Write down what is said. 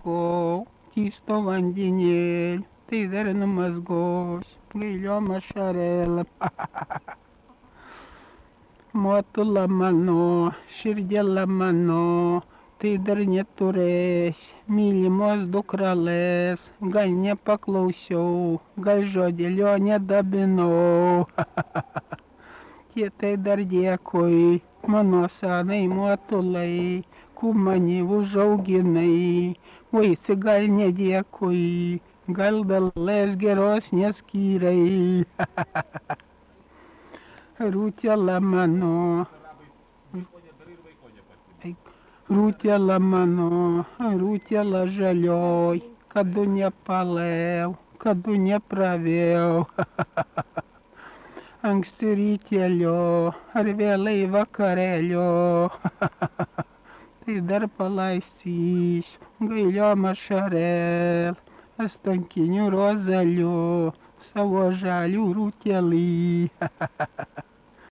ieškau, tysto vandenėlį, tai dar numazgos, gailiom ašarėlėm. Motula mano, širdėla mano, tai dar neturėsi mylimos dukrelės, gal nepaklausiau, gal žodėlio nedabinau. Tie tai dar dėkui, mano senai motulai, ku mane užauginai, vaisi gal nedėkui, gal dalės geros neskyrai. Rūtėla mano, rūtėla mano, rūtėla žalioj, kadu nepalėjau, kadu nepravėjau. Anksti rytėlio, ar vėlai vakarėlio, tai dar palaistysiu, gailiom ašarėl, astankinių rozalių, savo žalių rūtėlį.